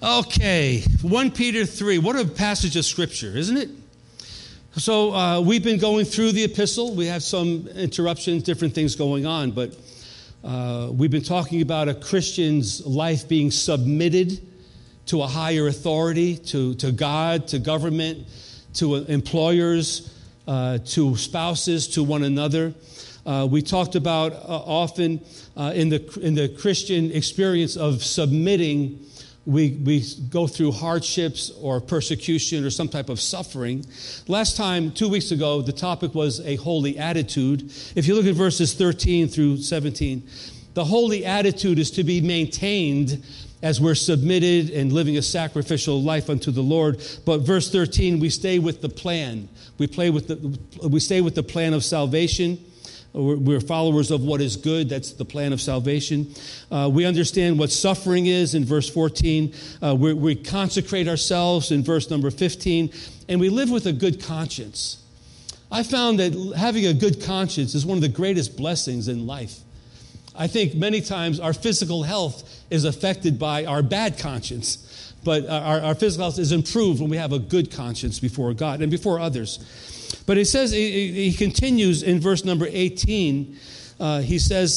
Okay, 1 Peter 3. What a passage of Scripture, isn't it? So we've been going through the epistle. We have some interruptions, different things going on, but we've been talking about a Christian's life being submitted to a higher authority, to God, to government, to employers, to spouses, to one another. We talked about often in the Christian experience of submitting, we go through hardships or persecution or some type of suffering. Last time, 2 weeks ago, the topic was a holy attitude. If you look at verses 13 through 17, the holy attitude is to be maintained as we're submitted and living a sacrificial life unto the Lord. But verse 13, we stay with the plan. We stay with the plan of salvation. We're followers of what is good. That's the plan of salvation. We understand what suffering is in verse 14. We consecrate ourselves in verse number 15. And we live with a good conscience. I found that having a good conscience is one of the greatest blessings in life. I think many times our physical health is affected by our bad conscience. But our physical health is improved when we have a good conscience before God and before others. But it says, he continues in verse number 18, he says,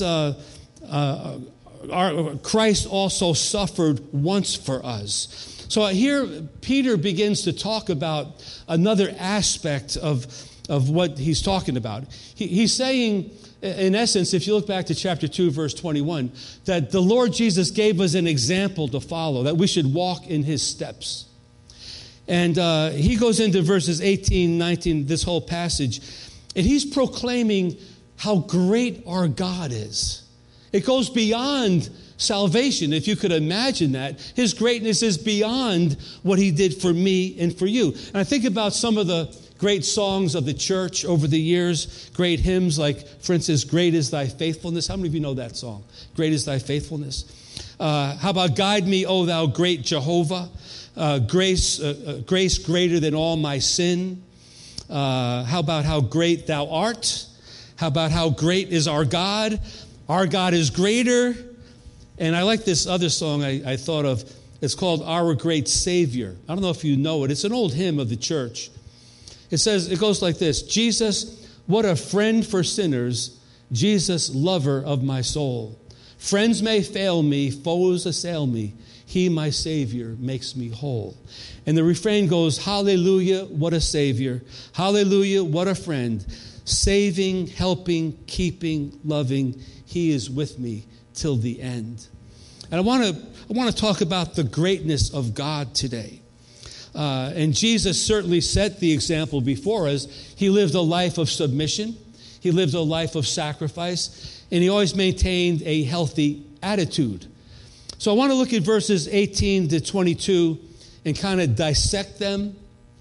Christ also suffered once for us. So here Peter begins to talk about another aspect of what he's talking about. He's saying, in essence, if you look back to chapter 2, verse 21, that the Lord Jesus gave us an example to follow, that we should walk in his steps. And he goes into verses 18, 19, this whole passage, and he's proclaiming how great our God is. It goes beyond salvation, if you could imagine that. His greatness is beyond what he did for me and for you. And I think about some of the great songs of the church over the years, great hymns like, for instance, Great is Thy Faithfulness. How many of you know that song? Great is Thy Faithfulness. How about Guide Me, O Thou Great Jehovah? Grace greater than all my sin. How about How Great Thou Art? How about How Great is Our God? Our God is greater. And I like this other song I thought of. It's called Our Great Savior. I don't know if you know it. It's an old hymn of the church. It goes like this. Jesus, what a friend for sinners. Jesus, lover of my soul. Friends may fail me, foes assail me. He, my Savior, makes me whole. And the refrain goes, hallelujah, what a Savior. Hallelujah, what a friend. Saving, helping, keeping, loving. He is with me till the end. And I want to talk about the greatness of God today. And Jesus certainly set the example before us. He lived a life of submission. He lived a life of sacrifice. And he always maintained a healthy attitude. So I want to look at verses 18 to 22 and kind of dissect them.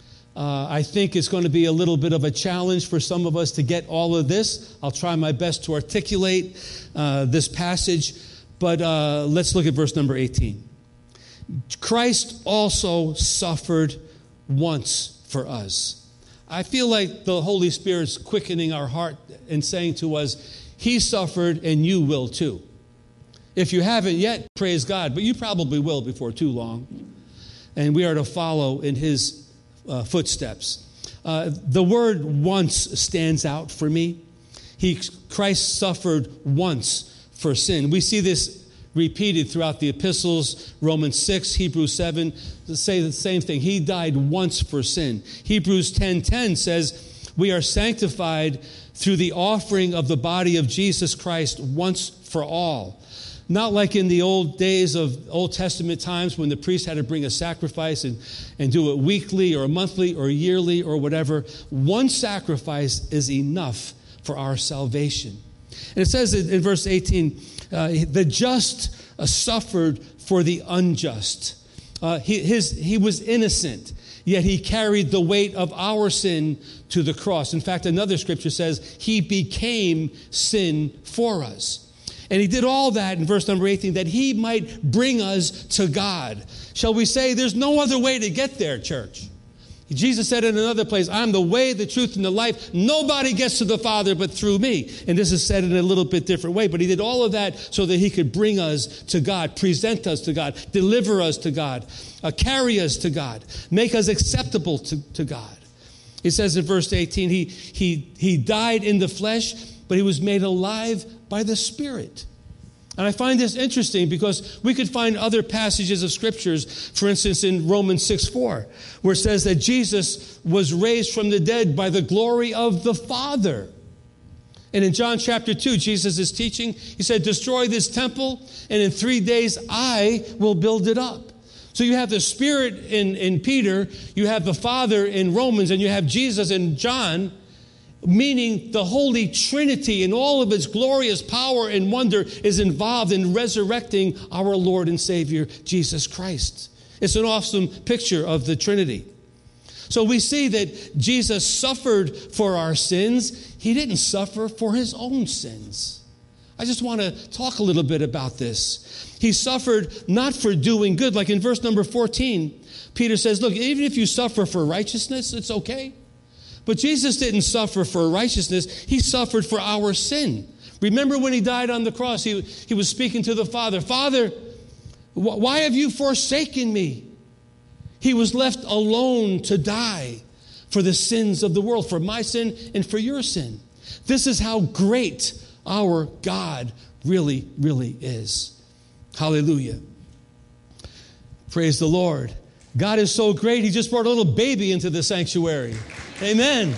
I think it's going to be a little bit of a challenge for some of us to get all of this. I'll try my best to articulate this passage. But let's look at verse number 18. Christ also suffered once for us. I feel like the Holy Spirit's quickening our heart and saying to us, he suffered and you will too. If you haven't yet, praise God, but you probably will before too long. And we are to follow in his footsteps. The word once stands out for me. Christ suffered once for sin. We see this repeated throughout the epistles. Romans 6, Hebrews 7 say the same thing. He died once for sin. Hebrews 10:10 says, we are sanctified through the offering of the body of Jesus Christ once for all. Not like in the old days of Old Testament times when the priest had to bring a sacrifice and do it weekly or monthly or yearly or whatever. One sacrifice is enough for our salvation. And it says in verse 18, the just suffered for the unjust. He was innocent, yet he carried the weight of our sin to the cross. In fact, another scripture says he became sin for us. And he did all that in verse number 18, that he might bring us to God. Shall we say there's no other way to get there, church? Jesus said in another place, I'm the way, the truth, and the life. Nobody gets to the Father but through me. And this is said in a little bit different way. But he did all of that so that he could bring us to God, present us to God, deliver us to God, carry us to God, make us acceptable to God. It says in verse 18, he died in the flesh, but he was made alive by the Spirit. And I find this interesting because we could find other passages of scriptures, for instance, in Romans 6:4, where it says that Jesus was raised from the dead by the glory of the Father. And in John chapter 2, Jesus is teaching. He said, destroy this temple, and in 3 days I will build it up. So you have the Spirit in Peter, you have the Father in Romans, and you have Jesus in John, meaning the Holy Trinity in all of its glorious power and wonder is involved in resurrecting our Lord and Savior, Jesus Christ. It's an awesome picture of the Trinity. So we see that Jesus suffered for our sins. He didn't suffer for his own sins. I just want to talk a little bit about this. He suffered not for doing good. Like in verse number 14, Peter says, look, even if you suffer for righteousness, it's okay. But Jesus didn't suffer for righteousness. He suffered for our sin. Remember when he died on the cross, he was speaking to the Father. Father, why have you forsaken me? He was left alone to die for the sins of the world, for my sin and for your sin. This is how great our God really, really is. Hallelujah. Praise the Lord. God is so great, he just brought a little baby into the sanctuary. Amen.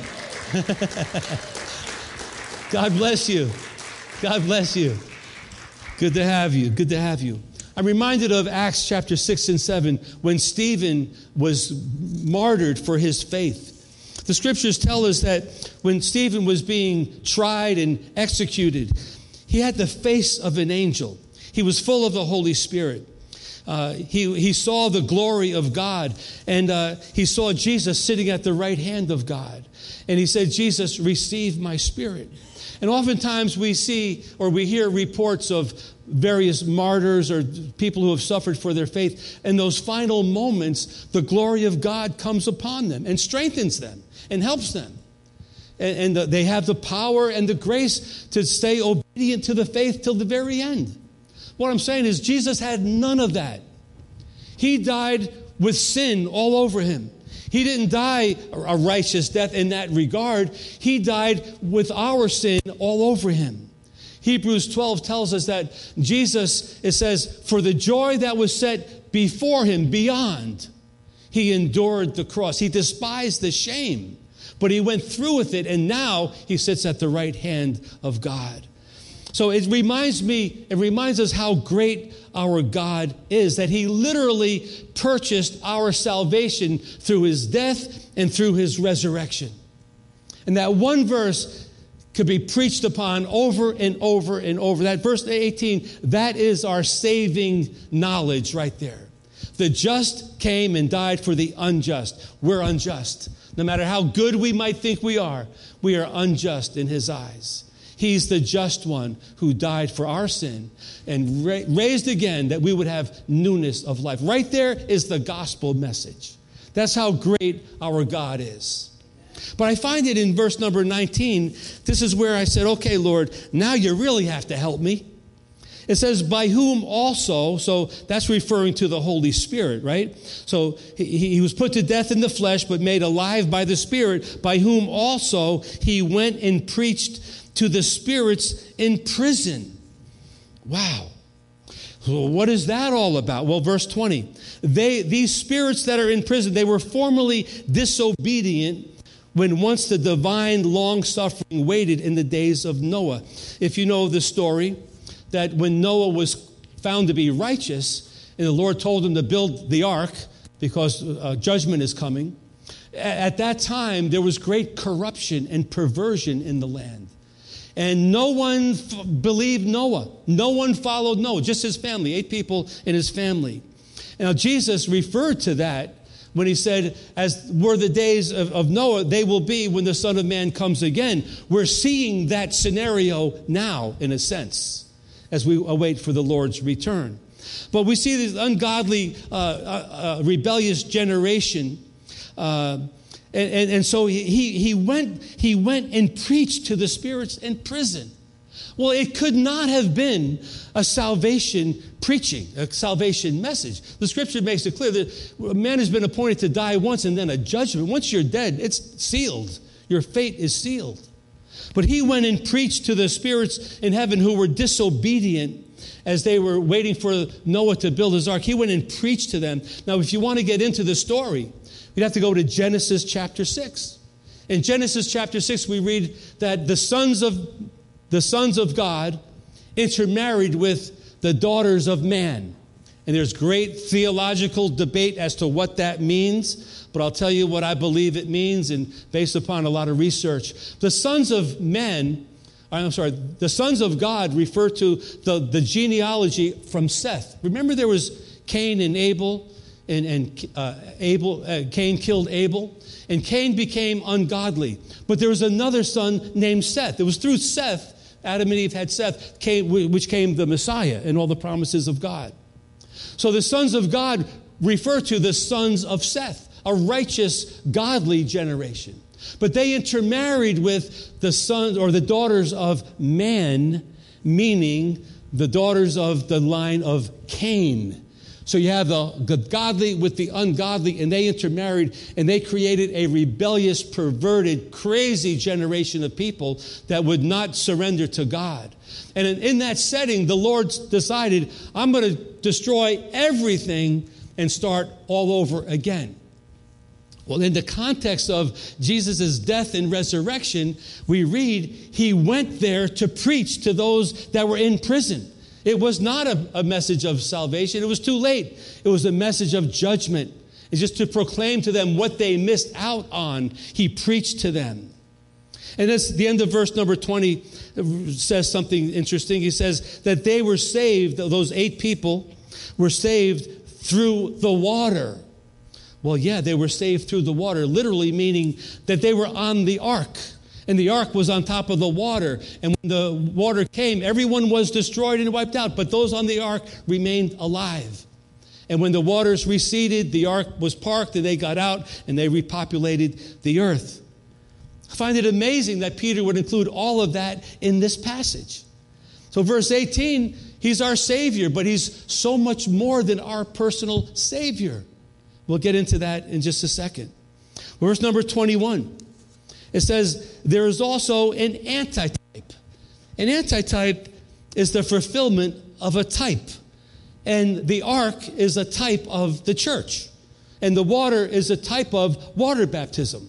God bless you. God bless you. Good to have you. Good to have you. I'm reminded of Acts chapter 6 and 7 when Stephen was martyred for his faith. The scriptures tell us that when Stephen was being tried and executed, he had the face of an angel. He was full of the Holy Spirit. He saw the glory of God, and he saw Jesus sitting at the right hand of God. And he said, Jesus, receive my spirit. And oftentimes we see or we hear reports of various martyrs or people who have suffered for their faith. In those final moments, the glory of God comes upon them and strengthens them and helps them. And they have the power and the grace to stay obedient to the faith till the very end. What I'm saying is Jesus had none of that. He died with sin all over him. He didn't die a righteous death in that regard. He died with our sin all over him. Hebrews 12 tells us that Jesus, it says, for the joy that was set before him, beyond, he endured the cross. He despised the shame, but he went through with it, and now he sits at the right hand of God. So it reminds us how great our God is, that he literally purchased our salvation through his death and through his resurrection. And that one verse could be preached upon over and over and over. That verse 18, that is our saving knowledge right there. The just came and died for the unjust. We're unjust. No matter how good we might think we are unjust in his eyes. He's the just one who died for our sin and raised again that we would have newness of life. Right there is the gospel message. That's how great our God is. But I find it in verse number 19. This is where I said, okay, Lord, now you really have to help me. It says, by whom also, so that's referring to the Holy Spirit, right? So he was put to death in the flesh, but made alive by the Spirit, by whom also he went and preached to the spirits in prison. Wow. So what is that all about? Well, verse 20. These spirits that are in prison, they were formerly disobedient when once the divine long-suffering waited in the days of Noah. If you know the story, that when Noah was found to be righteous, and the Lord told him to build the ark because judgment is coming, at that time there was great corruption and perversion in the land. And no one believed Noah. No one followed Noah, just his family, 8 people in his family. Now, Jesus referred to that when he said, as were the days of Noah, they will be when the Son of Man comes again. We're seeing that scenario now, in a sense, as we await for the Lord's return. But we see this ungodly, rebellious generation And so he went and preached to the spirits in prison. Well, it could not have been a salvation preaching, a salvation message. The scripture makes it clear that a man has been appointed to die once and then a judgment. Once you're dead, it's sealed. Your fate is sealed. But he went and preached to the spirits in heaven who were disobedient as they were waiting for Noah to build his ark. He went and preached to them. Now, if you want to get into the story, you'd have to go to Genesis chapter 6. In Genesis chapter 6, we read that the sons of God intermarried with the daughters of man. And there's great theological debate as to what that means, but I'll tell you what I believe it means, and based upon a lot of research. The sons of God refer to the genealogy from Seth. Remember there was Cain and Abel, and Cain killed Abel, and Cain became ungodly. But there was another son named Seth. It was through Seth, Adam and Eve had Seth, which came the Messiah and all the promises of God. So the sons of God refer to the sons of Seth, a righteous, godly generation. But they intermarried with the sons or the daughters of man, meaning the daughters of the line of Cain. So you have the godly with the ungodly, and they intermarried, and they created a rebellious, perverted, crazy generation of people that would not surrender to God. And in that setting, the Lord decided, I'm going to destroy everything and start all over again. Well, in the context of Jesus' death and resurrection, we read, he went there to preach to those that were in prison. It was not a message of salvation. It was too late. It was a message of judgment. It's just to proclaim to them what they missed out on. He preached to them. And that's the end of verse number 20 says something interesting. He says that they were saved, those 8 people were saved through the water. Well, yeah, they were saved through the water, literally meaning that they were on the ark. And the ark was on top of the water. And when the water came, everyone was destroyed and wiped out. But those on the ark remained alive. And when the waters receded, the ark was parked and they got out and they repopulated the earth. I find it amazing that Peter would include all of that in this passage. So verse 18, he's our Savior, but he's so much more than our personal Savior. We'll get into that in just a second. Verse number 21. It says, there is also an antitype. An antitype is the fulfillment of a type. And the ark is a type of the church. And the water is a type of water baptism.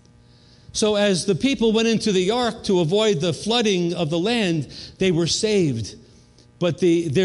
So as the people went into the ark to avoid the flooding of the land, they were saved. But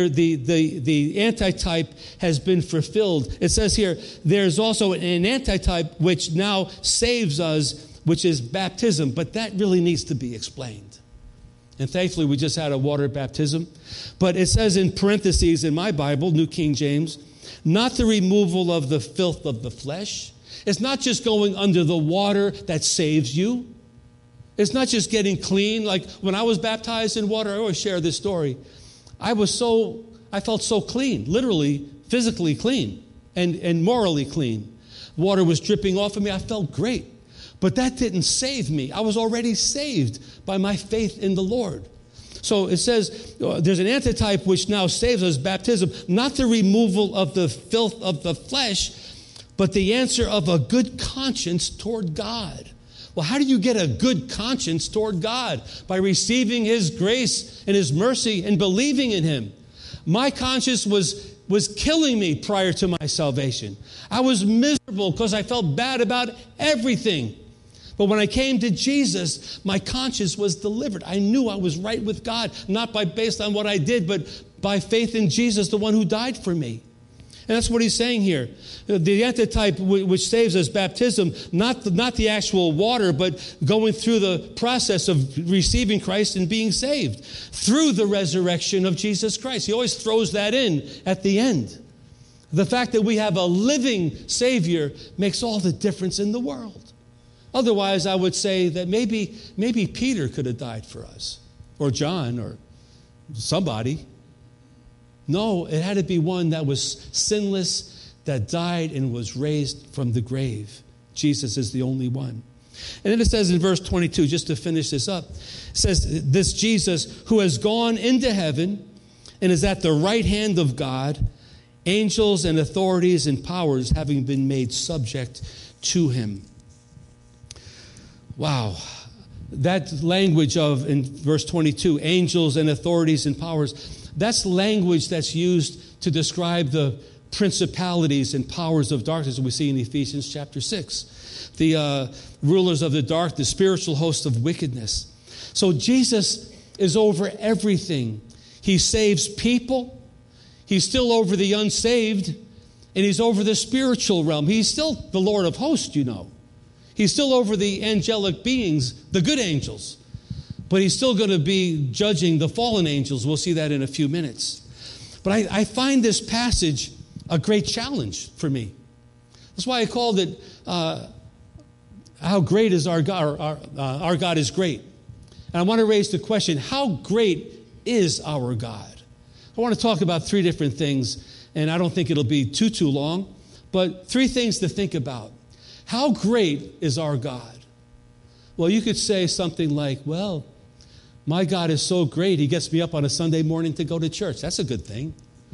the antitype has been fulfilled. It says here, there's also an antitype which now saves us, which is baptism, but that really needs to be explained. And thankfully, we just had a water baptism. But it says in parentheses in my Bible, New King James, not the removal of the filth of the flesh. It's not just going under the water that saves you. It's not just getting clean. Like when I was baptized in water, I always share this story. I felt so clean, literally, physically clean and morally clean. Water was dripping off of me. I felt great. But that didn't save me. I was already saved by my faith in the Lord. So it says there's an antitype which now saves us, baptism, not the removal of the filth of the flesh, but the answer of a good conscience toward God. Well, how do you get a good conscience toward God? By receiving his grace and his mercy and believing in him. My conscience was killing me prior to my salvation. I was miserable because I felt bad about everything. But when I came to Jesus, my conscience was delivered. I knew I was right with God, not based on what I did, but by faith in Jesus, the one who died for me. And that's what he's saying here. The antitype which saves us, baptism, not the actual water, but going through the process of receiving Christ and being saved through the resurrection of Jesus Christ. He always throws that in at the end. The fact that we have a living Savior makes all the difference in the world. Otherwise, I would say that maybe Peter could have died for us, or John, or somebody. No, it had to be one that was sinless, that died and was raised from the grave. Jesus is the only one. And then it says in verse 22, just to finish this up, it says, this Jesus who has gone into heaven and is at the right hand of God, angels and authorities and powers having been made subject to him. Wow. That language of, in verse 22, angels and authorities and powers, that's language that's used to describe the principalities and powers of darkness we see in Ephesians chapter 6. The rulers of the dark, the spiritual host of wickedness. So Jesus is over everything. He saves people. He's still over the unsaved. And he's over the spiritual realm. He's still the Lord of hosts, you know. He's still over the angelic beings, the good angels. But he's still going to be judging the fallen angels. We'll see that in a few minutes. But I find this passage a great challenge for me. That's why I called it, how great is our God? Our God is great. And I want to raise the question, how great is our God? I want to talk about three different things, and I don't think it'll be too long, but three things to think about. How great is our God? Well, you could say something like, well, my God is so great, he gets me up on a Sunday morning to go to church. That's a good thing.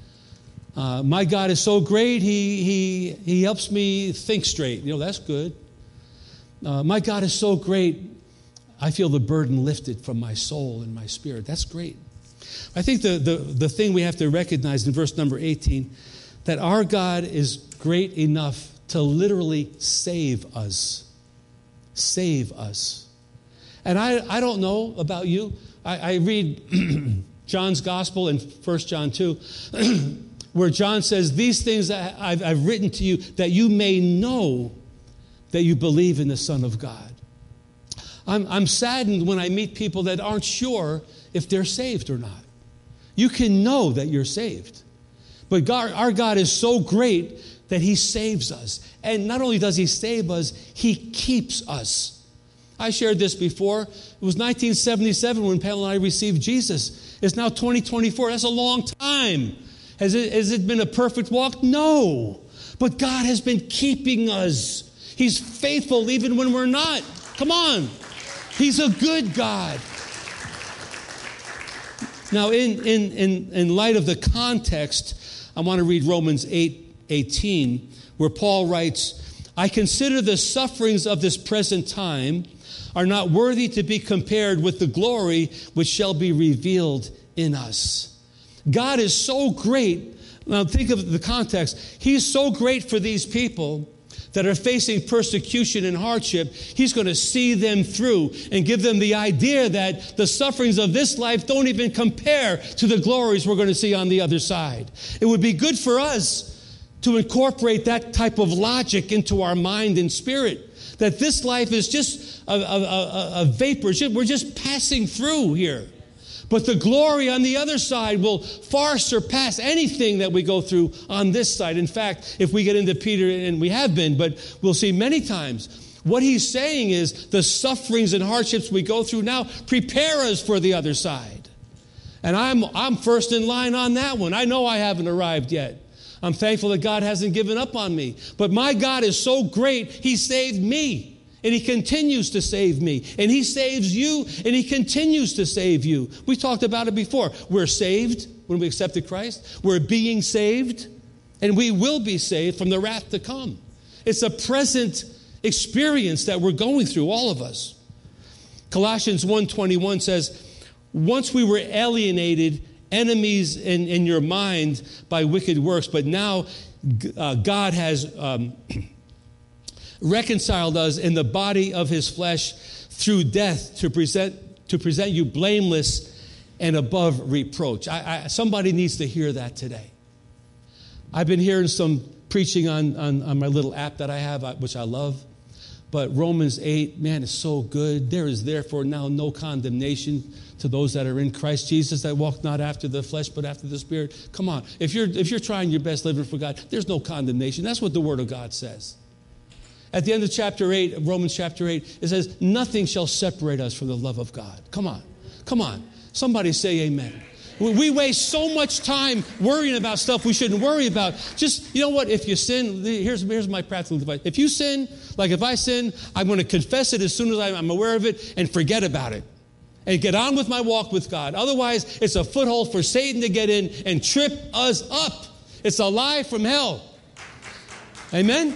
My God is so great, he helps me think straight. You know, that's good. My God is so great, I feel the burden lifted from my soul and my spirit. That's great. I think the thing we have to recognize in verse number 18, that our God is great enough to literally save us. Save us. And I don't know about you. I read John's gospel in 1 John 2, where John says, these things I've written to you that you may know that you believe in the Son of God. I'm saddened when I meet people that aren't sure if they're saved or not. You can know that you're saved. But our God is so great that he saves us. And not only does he save us, he keeps us. I shared this before. It was 1977 when Pamela and I received Jesus. It's now 2024. That's a long time. Has it been a perfect walk? No. But God has been keeping us. He's faithful even when we're not. Come on. He's a good God. Now, in light of the context, I want to read Romans 8:18, where Paul writes, I consider the sufferings of this present time are not worthy to be compared with the glory which shall be revealed in us. God is so great. Now, think of the context. He's so great for these people that are facing persecution and hardship. He's going to see them through and give them the idea that the sufferings of this life don't even compare to the glories we're going to see on the other side. It would be good for us to incorporate that type of logic into our mind and spirit, that this life is just a vapor. We're just passing through here. But the glory on the other side will far surpass anything that we go through on this side. In fact, if we get into Peter, and we have been, but we'll see many times, what he's saying is the sufferings and hardships we go through now prepare us for the other side. And I'm first in line on that one. I know I haven't arrived yet. I'm thankful that God hasn't given up on me. But my God is so great, he saved me. And he continues to save me. And he saves you, and he continues to save you. We talked about it before. We're saved when we accepted Christ. We're being saved, and we will be saved from the wrath to come. It's a present experience that we're going through, all of us. Colossians 1:21 says, once we were alienated, enemies in your mind by wicked works, but now God has reconciled us in the body of his flesh through death to present you blameless and above reproach. Somebody needs to hear that today. I've been hearing some preaching on my little app that I have, which I love. But Romans 8, man, is so good. There is therefore now no condemnation to those that are in Christ Jesus, that walk not after the flesh, but after the Spirit. Come on. If you're trying your best living for God, there's no condemnation. That's what the Word of God says. At the end of chapter 8, Romans chapter 8, it says, nothing shall separate us from the love of God. Come on. Come on. Somebody say amen. We waste so much time worrying about stuff we shouldn't worry about. Just, you know what, if you sin, here's my practical advice. If you sin, like if I sin, I'm going to confess it as soon as I'm aware of it and forget about it. And get on with my walk with God. Otherwise, it's a foothold for Satan to get in and trip us up. It's a lie from hell. Amen?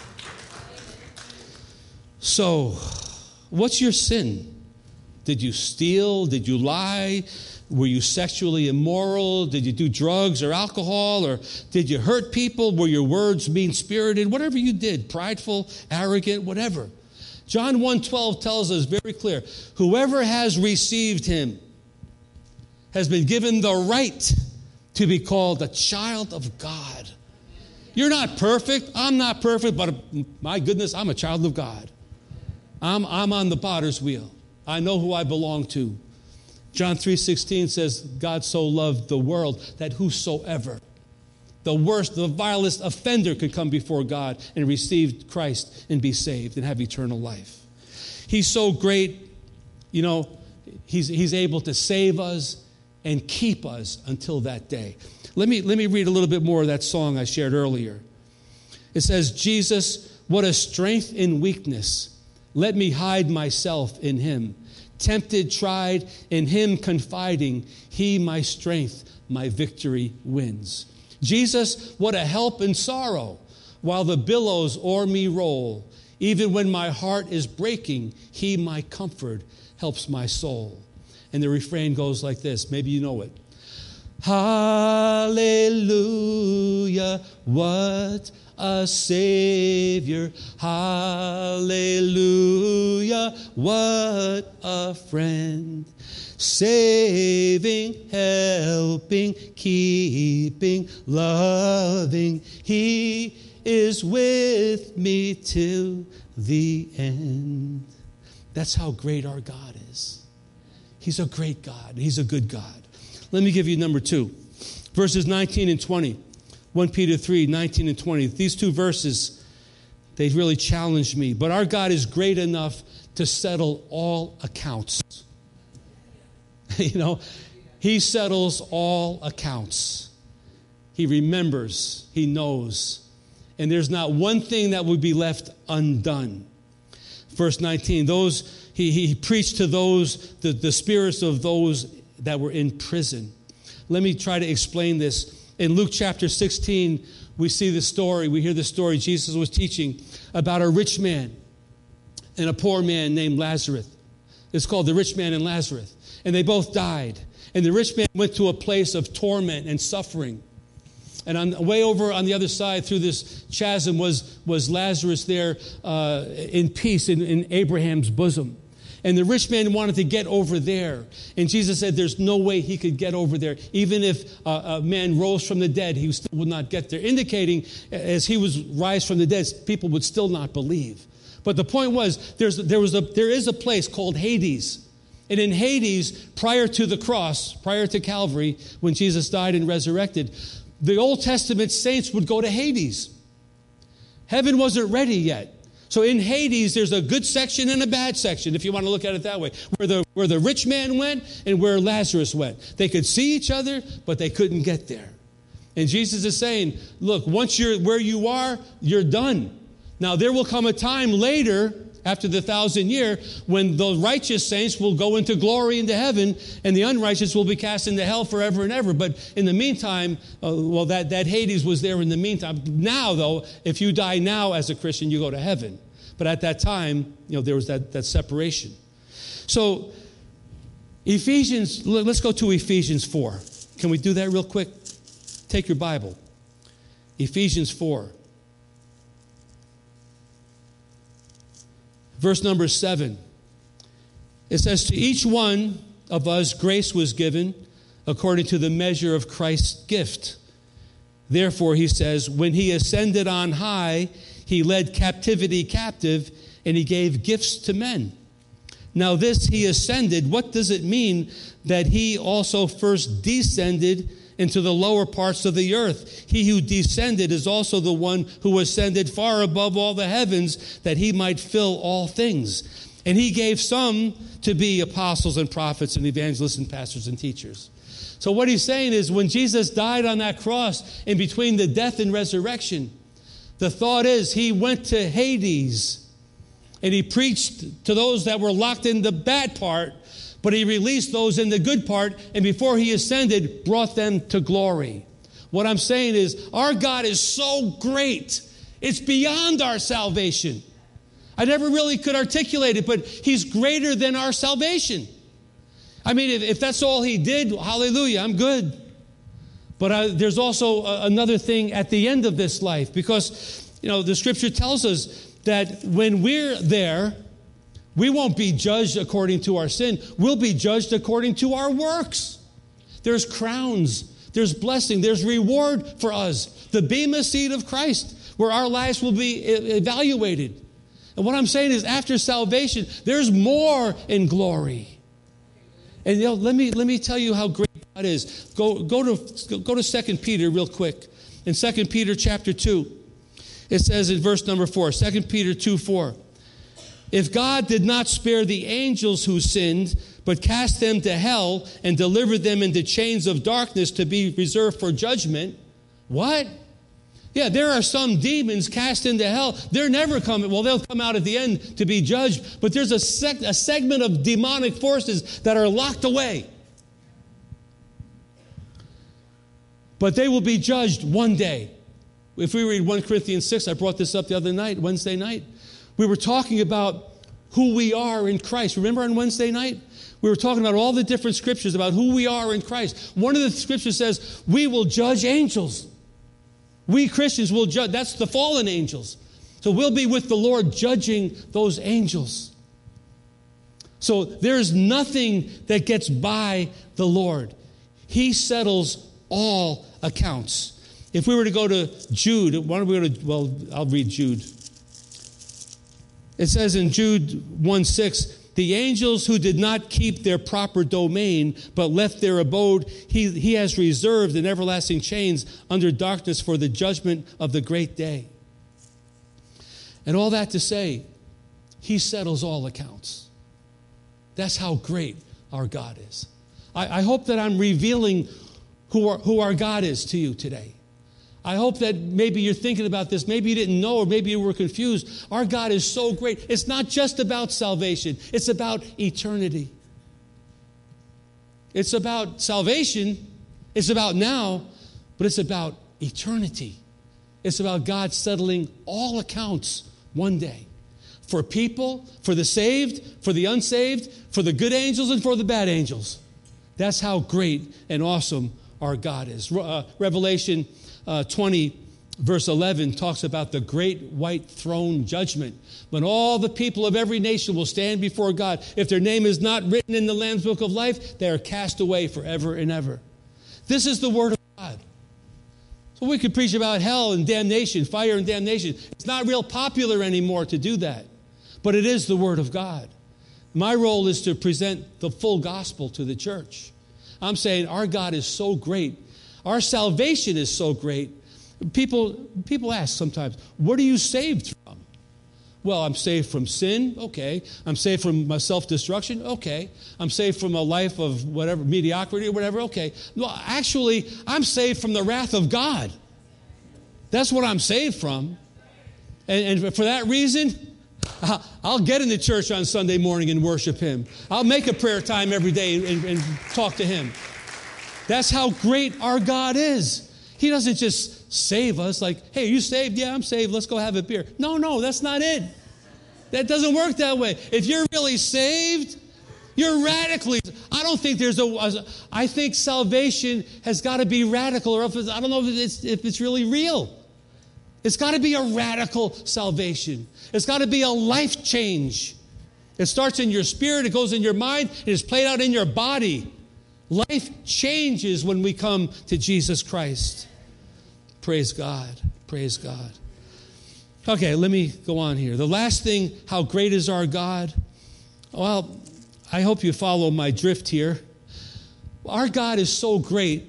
So, what's your sin? Did you steal? Did you lie? Were you sexually immoral? Did you do drugs or alcohol? Or did you hurt people? Were your words mean-spirited? Whatever you did, prideful, arrogant, whatever. John 1:12 tells us very clear, whoever has received him has been given the right to be called a child of God. You're not perfect. I'm not perfect, but my goodness, I'm a child of God. I'm on the potter's wheel. I know who I belong to. John 3:16 says, God so loved the world that whosoever, the worst, the vilest offender could come before God and receive Christ and be saved and have eternal life. He's so great, you know, he's able to save us and keep us until that day. Let me read a little bit more of that song I shared earlier. It says, Jesus, what a strength in weakness. Let me hide myself in him. Tempted, tried, in him confiding, he my strength, my victory wins. Jesus, what a help in sorrow, while the billows o'er me roll. Even when my heart is breaking, he my comfort helps my soul. And the refrain goes like this. Maybe you know it. Hallelujah, what a Savior. Hallelujah, what a friend. Saving, helping, keeping, loving. He is with me till the end. That's how great our God is. He's a great God. He's a good God. Let me give you number 2. Verses 19 and 20. 1 Peter 3, 19 and 20. These two verses, they really challenged me. But our God is great enough to settle all accounts. You know, he settles all accounts. He remembers. He knows. And there's not one thing that would be left undone. Verse 19, he preached to those, the spirits of those that were in prison. Let me try to explain this. In Luke chapter 16, we see the story. We hear the story. Jesus was teaching about a rich man and a poor man named Lazarus. It's called The Rich Man and Lazarus. And they both died. And the rich man went to a place of torment and suffering. And way over on the other side through this chasm was Lazarus there in peace in Abraham's bosom. And the rich man wanted to get over there. And Jesus said there's no way he could get over there. Even if a man rose from the dead, he still would not get there. Indicating as he was rise from the dead, people would still not believe. But the point was, there is a place called Hades. And in Hades, prior to the cross, prior to Calvary, when Jesus died and resurrected, the Old Testament saints would go to Hades. Heaven wasn't ready yet. So in Hades, there's a good section and a bad section, if you want to look at it that way, where the rich man went and where Lazarus went. They could see each other, but they couldn't get there. And Jesus is saying, look, once you're where you are, you're done. Now, there will come a time later, after the 1,000-year, when the righteous saints will go into glory into heaven, and the unrighteous will be cast into hell forever and ever. But in the meantime, that Hades was there in the meantime. Now, though, if you die now as a Christian, you go to heaven. But at that time, there was that separation. So, let's go to Ephesians 4. Can we do that real quick? Take your Bible. Ephesians 4. Verse number 7, it says, to each one of us grace was given according to the measure of Christ's gift. Therefore, he says, when he ascended on high, he led captivity captive, and he gave gifts to men. Now this he ascended, what does it mean that he also first descended into the lower parts of the earth? He who descended is also the one who ascended far above all the heavens, that he might fill all things. And he gave some to be apostles and prophets and evangelists and pastors and teachers. So what he's saying is when Jesus died on that cross in between the death and resurrection, the thought is he went to Hades and he preached to those that were locked in the bad part, but he released those in the good part, and before he ascended, brought them to glory. What I'm saying is our God is so great, it's beyond our salvation. I never really could articulate it, but he's greater than our salvation. I mean, if that's all he did, hallelujah, I'm good. But there's also another thing at the end of this life, because, the scripture tells us that when we're there, we won't be judged according to our sin. We'll be judged according to our works. There's crowns, there's blessing, there's reward for us. The bema seat of Christ, where our lives will be evaluated. And what I'm saying is after salvation, there's more in glory. And let me tell you how great God is. Go to 2 Peter real quick. In 2 Peter chapter 2, it says in verse number 4, 2 Peter 2:4, if God did not spare the angels who sinned, but cast them to hell and delivered them into chains of darkness to be reserved for judgment. What? Yeah, there are some demons cast into hell. They're never coming. Well, they'll come out at the end to be judged. But there's a segment of demonic forces that are locked away. But they will be judged one day. If we read 1 Corinthians 6, I brought this up the other night, Wednesday night. We were talking about who we are in Christ. Remember on Wednesday night? We were talking about all the different scriptures about who we are in Christ. One of the scriptures says, we will judge angels. We Christians will judge. That's the fallen angels. So we'll be with the Lord judging those angels. So there's nothing that gets by the Lord. He settles all accounts. If we were to go to Jude, why don't we go to, well, I'll read Jude. It says in Jude 1:6, the angels who did not keep their proper domain, but left their abode, he has reserved in everlasting chains under darkness for the judgment of the great day. And all that to say, he settles all accounts. That's how great our God is. I hope that I'm revealing who our God is to you today. I hope that maybe you're thinking about this. Maybe you didn't know, or maybe you were confused. Our God is so great. It's not just about salvation. It's about eternity. It's about salvation. It's about now, but it's about eternity. It's about God settling all accounts one day. For people, for the saved, for the unsaved, for the good angels, and for the bad angels. That's how great and awesome our God is. Revelation 20, verse 11, talks about the great white throne judgment, when all the people of every nation will stand before God. If their name is not written in the Lamb's Book of Life, they are cast away forever and ever. This is the Word of God. So we could preach about hell and damnation, fire and damnation. It's not real popular anymore to do that, but it is the Word of God. My role is to present the full gospel to the church. I'm saying our God is so great. Our salvation is so great. People ask sometimes, what are you saved from? Well, I'm saved from sin. Okay. I'm saved from self-destruction. Okay. I'm saved from a life of whatever, mediocrity or whatever. Okay. Well, actually, I'm saved from the wrath of God. That's what I'm saved from. And for that reason, I'll get into church on Sunday morning and worship Him. I'll make a prayer time every day and talk to Him. That's how great our God is. He doesn't just save us like, hey, are you saved? Yeah, I'm saved. Let's go have a beer. No, that's not it. That doesn't work that way. If you're really saved, you're radically. I don't think I think salvation has got to be radical, or I don't know if it's really real. It's got to be a radical salvation. It's got to be a life change. It starts in your spirit, it goes in your mind, it is played out in your body. Life changes when we come to Jesus Christ. Praise God. Praise God. Okay, let me go on here. The last thing, how great is our God? Well, I hope you follow my drift here. Our God is so great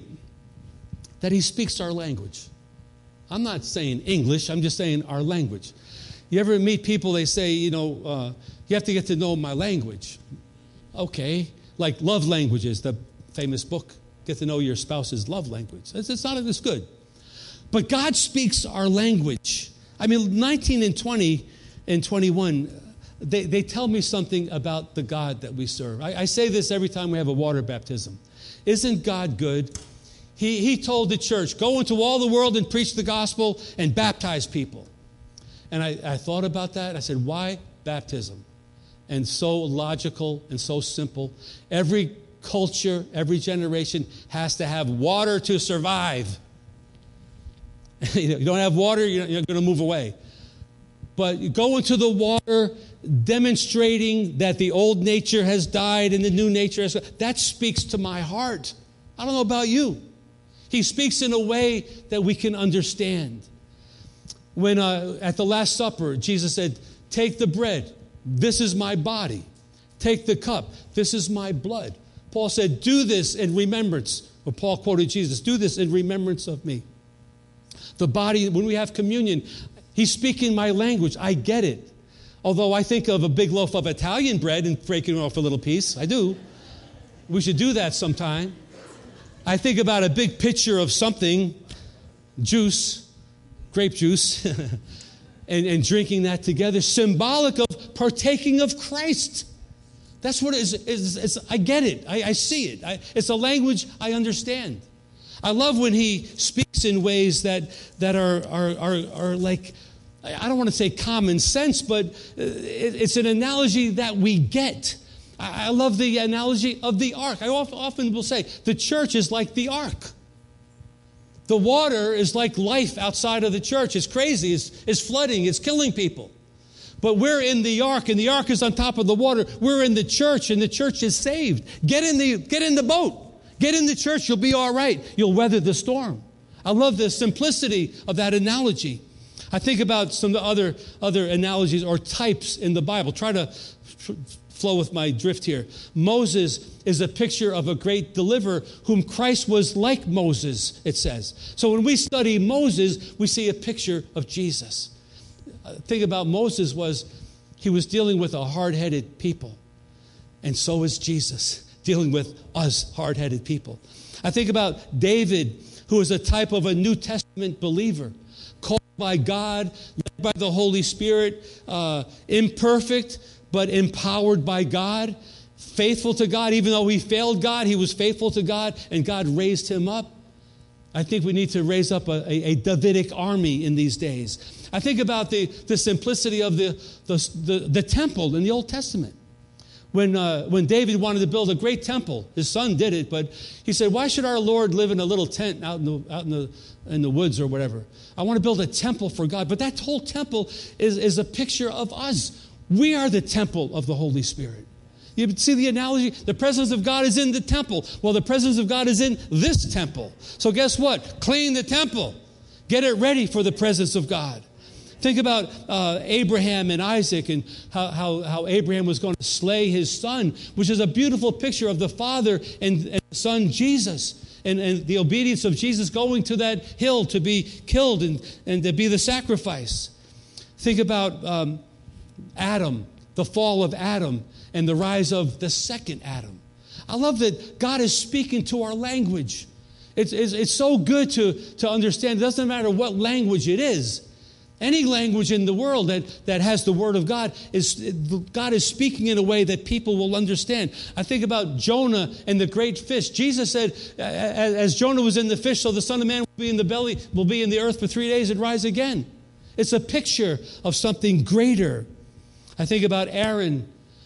that He speaks our language. I'm not saying English, I'm just saying our language. You ever meet people, they say, you have to get to know my language. Okay, like love languages, the famous book, Get to Know Your Spouse's Love Language. It's not as good. But God speaks our language. I mean, 19 and 20 and 21, they tell me something about the God that we serve. I say this every time we have a water baptism. Isn't God good? He told the church, go into all the world and preach the gospel and baptize people. And I thought about that. I said, why baptism? And so logical and so simple. Every culture, every generation has to have water to survive. You don't have water, you're going to move away. But you go into the water demonstrating that the old nature has died and the new nature has died. That speaks to my heart. I don't know about you. He speaks in a way that we can understand. When at the Last Supper, Jesus said, take the bread. This is my body. Take the cup. This is my blood. Paul said, do this in remembrance. Or Paul quoted Jesus, do this in remembrance of me. The body, when we have communion, he's speaking my language. I get it. Although I think of a big loaf of Italian bread and breaking off a little piece. I do. We should do that sometime. I think about a big pitcher of something, juice, grape juice, and drinking that together, symbolic of partaking of Christ. That's what it is. I get it. I see it. It's a language I understand. I love when he speaks in ways that are like, I don't want to say common sense, but it's an analogy that we get. I love the analogy of the ark. I often will say the church is like the ark. The water is like life outside of the church. It's crazy. It's flooding. It's killing people. But we're in the ark, and the ark is on top of the water. We're in the church, and the church is saved. Get in the boat. Get in the church. You'll be all right. You'll weather the storm. I love the simplicity of that analogy. I think about some other analogies or types in the Bible. Try to flow with my drift here. Moses is a picture of a great deliverer whom Christ was like Moses, it says. So when we study Moses, we see a picture of Jesus. The thing about Moses was he was dealing with a hard-headed people. And so is Jesus, dealing with us hard-headed people. I think about David, who is a type of a New Testament believer, called by God, led by the Holy Spirit, imperfect, but empowered by God, faithful to God. Even though he failed God, he was faithful to God, and God raised him up. I think we need to raise up a Davidic army in these days. I think about the simplicity of the temple in the Old Testament. When David wanted to build a great temple, his son did it, but he said, why should our Lord live in a little tent out in the woods or whatever? I want to build a temple for God. But that whole temple is a picture of us. We are the temple of the Holy Spirit. You see the analogy? The presence of God is in the temple. Well, the presence of God is in this temple. So guess what? Clean the temple. Get it ready for the presence of God. Think about Abraham and Isaac and how Abraham was going to slay his son, which is a beautiful picture of the father and the son Jesus. And the obedience of Jesus going to that hill to be killed and to be the sacrifice. Think about Adam, the fall of Adam, and the rise of the second Adam. I love that God is speaking to our language. It's so good to understand. It doesn't matter what language it is. Any language in the world that has the word of God is speaking in a way that people will understand. I think about Jonah and the great fish. Jesus said, as Jonah was in the fish, so the Son of Man will be in the earth for 3 days and rise again. It's a picture of something greater. I think about Aaron,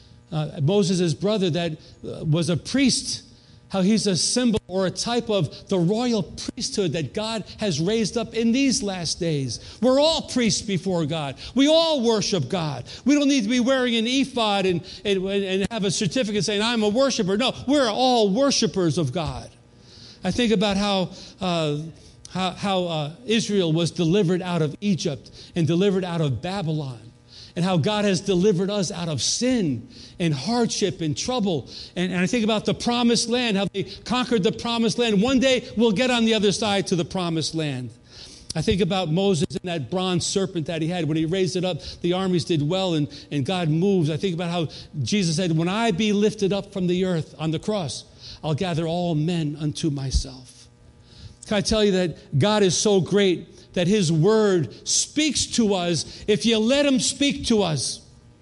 Moses' brother that was a priest, how he's a symbol or a type of the royal priesthood that God has raised up in these last days. We're all priests before God. We all worship God. We don't need to be wearing an ephod and have a certificate saying, I'm a worshiper. No, we're all worshipers of God. I think about how Israel was delivered out of Egypt and delivered out of Babylon. And how God has delivered us out of sin and hardship and trouble. And I think about the promised land, how they conquered the promised land. One day we'll get on the other side to the promised land. I think about Moses and that bronze serpent that he had. When he raised it up, the armies did well, and God moves. I think about how Jesus said, when I be lifted up from the earth on the cross, I'll gather all men unto myself. Can I tell you that God is so great that his word speaks to us if you let him speak to us.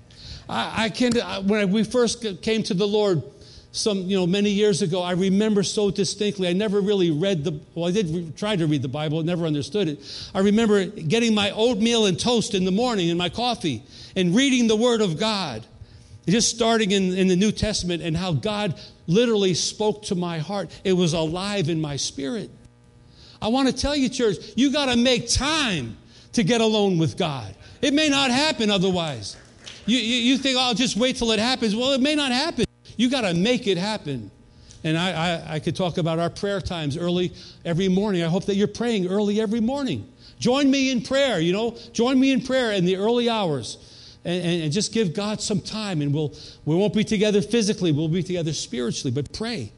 When we first came to the Lord, many years ago, I remember so distinctly. I never really I did try to read the Bible, never understood it. I remember getting my oatmeal and toast in the morning and my coffee and reading the Word of God. Just starting in the New Testament and how God literally spoke to my heart. It was alive in my spirit. I want to tell you, church, you got to make time to get alone with God. It may not happen otherwise. You think, I'll just wait till it happens. Well, it may not happen. You got to make it happen. And I could talk about our prayer times early every morning. I hope that you're praying early every morning. Join me in prayer, Join me in prayer in the early hours. And just give God some time. And we won't be together physically. We'll be together spiritually. But pray.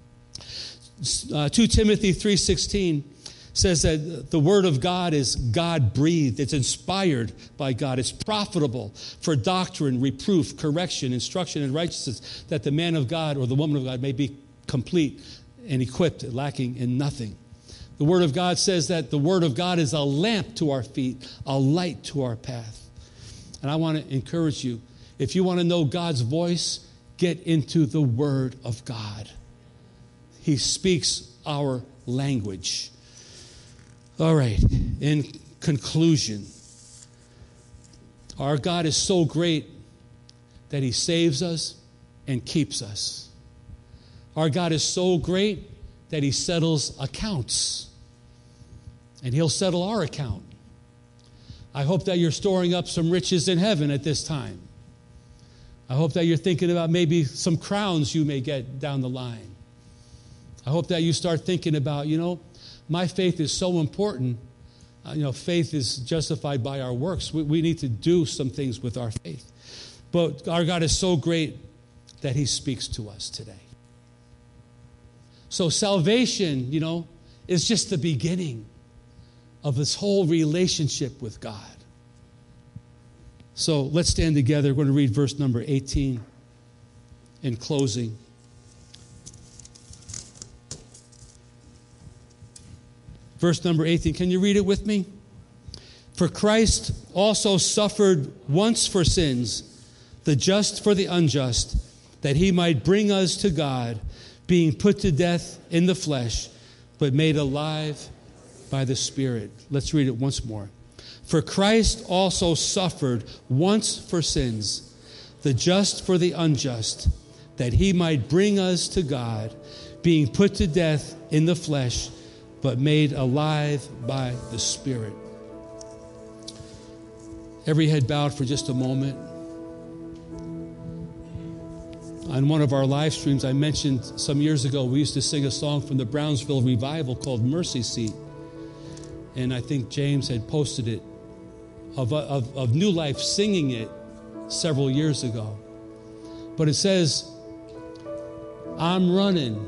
2 Timothy 3:16 says that the Word of God is God-breathed. It's inspired by God. It's profitable for doctrine, reproof, correction, instruction, and righteousness, that the man of God or the woman of God may be complete and equipped, lacking in nothing. The Word of God says that the Word of God is a lamp to our feet, a light to our path. And I want to encourage you, if you want to know God's voice, get into the Word of God. He speaks our language. All right, in conclusion, our God is so great that he saves us and keeps us. Our God is so great that he settles accounts, and he'll settle our account. I hope that you're storing up some riches in heaven at this time. I hope that you're thinking about maybe some crowns you may get down the line. I hope that you start thinking about, my faith is so important. Faith is justified by our works. We need to do some things with our faith. But our God is so great that he speaks to us today. So salvation, is just the beginning of this whole relationship with God. So let's stand together. We're going to read verse number 18 in closing. Verse number 18. Can you read it with me? For Christ also suffered once for sins, the just for the unjust, that he might bring us to God, being put to death in the flesh, but made alive by the Spirit. Let's read it once more. For Christ also suffered once for sins, the just for the unjust, that he might bring us to God, being put to death in the flesh, but made alive by the Spirit. Every head bowed for just a moment. On one of our live streams, I mentioned some years ago, we used to sing a song from the Brownsville Revival called Mercy Seat. And I think James had posted it, of New Life singing it several years ago. But it says, I'm running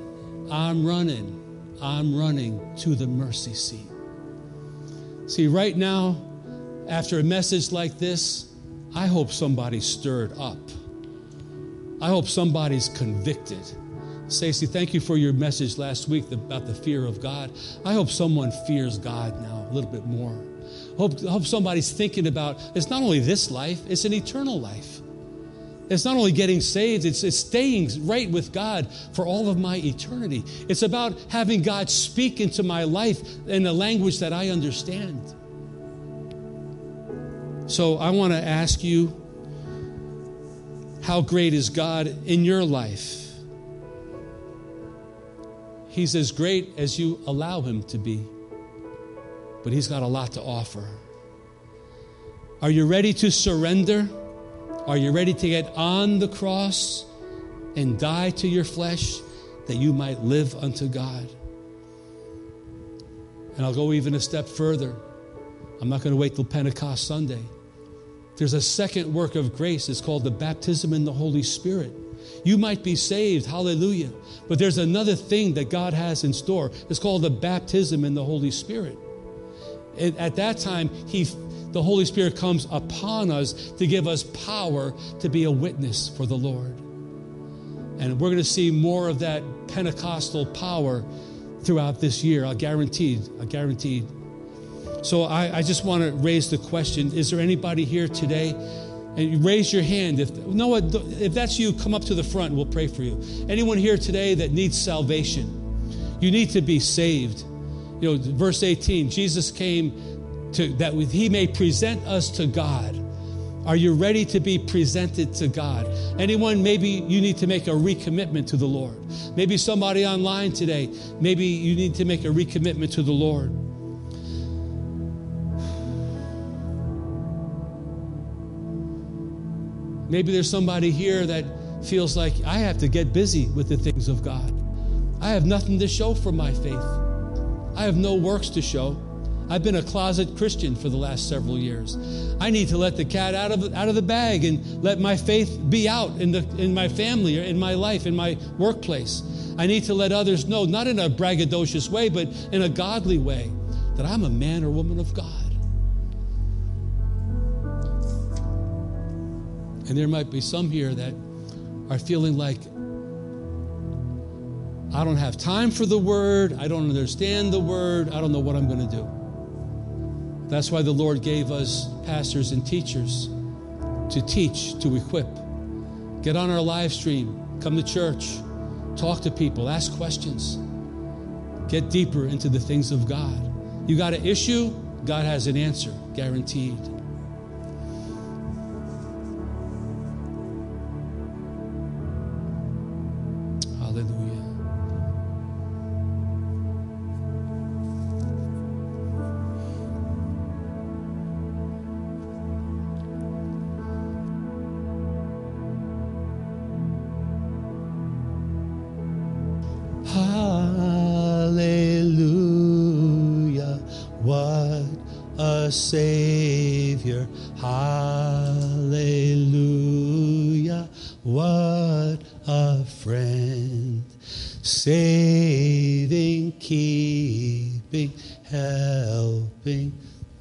to the mercy seat. See, right now, after a message like this, I hope somebody's stirred up. I hope somebody's convicted. Stacey, thank you for your message last week about the fear of God. I hope someone fears God now a little bit more. I hope somebody's thinking about, it's not only this life, it's an eternal life. It's not only getting saved, it's staying right with God for all of my eternity. It's about having God speak into my life in a language that I understand. So I want to ask you, how great is God in your life? He's as great as you allow him to be, but he's got a lot to offer. Are you ready to surrender? Are you ready to get on the cross and die to your flesh that you might live unto God? And I'll go even a step further. I'm not going to wait till Pentecost Sunday. There's a second work of grace. It's called the baptism in the Holy Spirit. You might be saved, hallelujah. But there's another thing that God has in store. It's called the baptism in the Holy Spirit. At that time, the Holy Spirit comes upon us to give us power to be a witness for the Lord. And we're going to see more of that Pentecostal power throughout this year, guaranteed. So I just want to raise the question, is there anybody here today? And you raise your hand. If that's you, come up to the front and we'll pray for you. Anyone here today that needs salvation? You need to be saved. Verse 18, Jesus came that he may present us to God. Are you ready to be presented to God? Anyone, maybe you need to make a recommitment to the Lord. Maybe somebody online today, maybe you need to make a recommitment to the Lord. Maybe there's somebody here that feels like, I have to get busy with the things of God. I have nothing to show for my faith. I have no works to show. I've been a closet Christian for the last several years. I need to let the cat out of the bag and let my faith be out in my family, or in my life, in my workplace. I need to let others know, not in a braggadocious way, but in a godly way, that I'm a man or woman of God. And there might be some here that are feeling like, I don't have time for the Word. I don't understand the Word. I don't know what I'm going to do. That's why the Lord gave us pastors and teachers to teach, to equip. Get on our live stream. Come to church. Talk to people. Ask questions. Get deeper into the things of God. You got an issue, God has an answer, guaranteed. Savior, hallelujah, what a friend, saving, keeping, helping,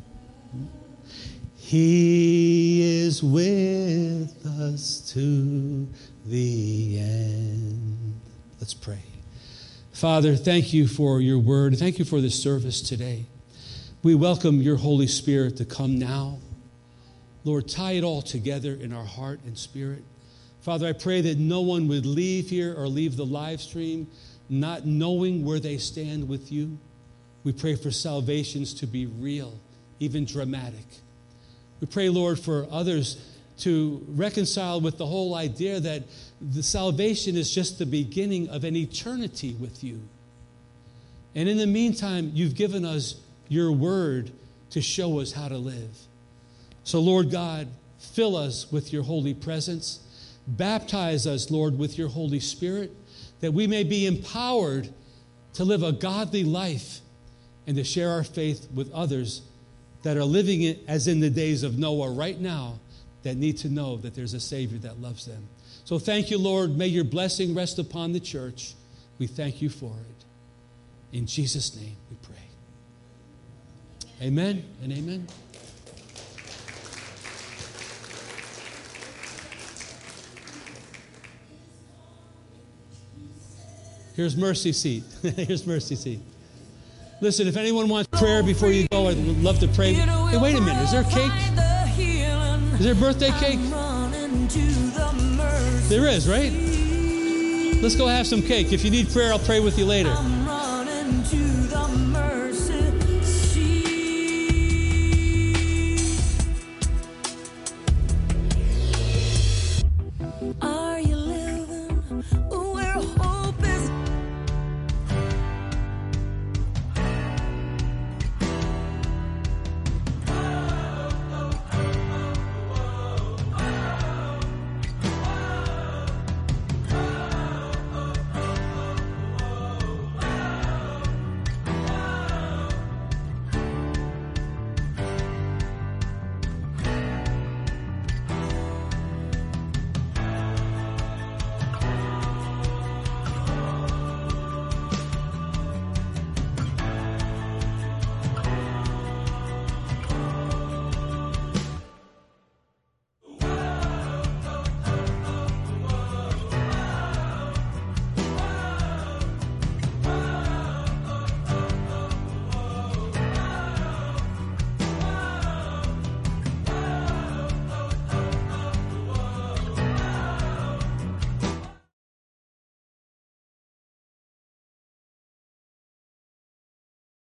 he is with us to the end. Let's pray. Father, thank you for your word. Thank you for this service today. We welcome your Holy Spirit to come now. Lord, tie it all together in our heart and spirit. Father, I pray that no one would leave here or leave the live stream not knowing where they stand with you. We pray for salvations to be real, even dramatic. We pray, Lord, for others to reconcile with the whole idea that the salvation is just the beginning of an eternity with you. And in the meantime, you've given us your word to show us how to live. So, Lord God, fill us with your holy presence. Baptize us, Lord, with your Holy Spirit, that we may be empowered to live a godly life and to share our faith with others that are living it as in the days of Noah right now, that need to know that there's a Savior that loves them. So thank you, Lord. May your blessing rest upon the church. We thank you for it. In Jesus' name we pray. Amen and amen. Here's Mercy Seat. Here's Mercy Seat. Listen, if anyone wants prayer before you go, I'd love to pray. Hey, wait a minute. Is there cake? Is there birthday cake? There is, right? Let's go have some cake. If you need prayer, I'll pray with you later.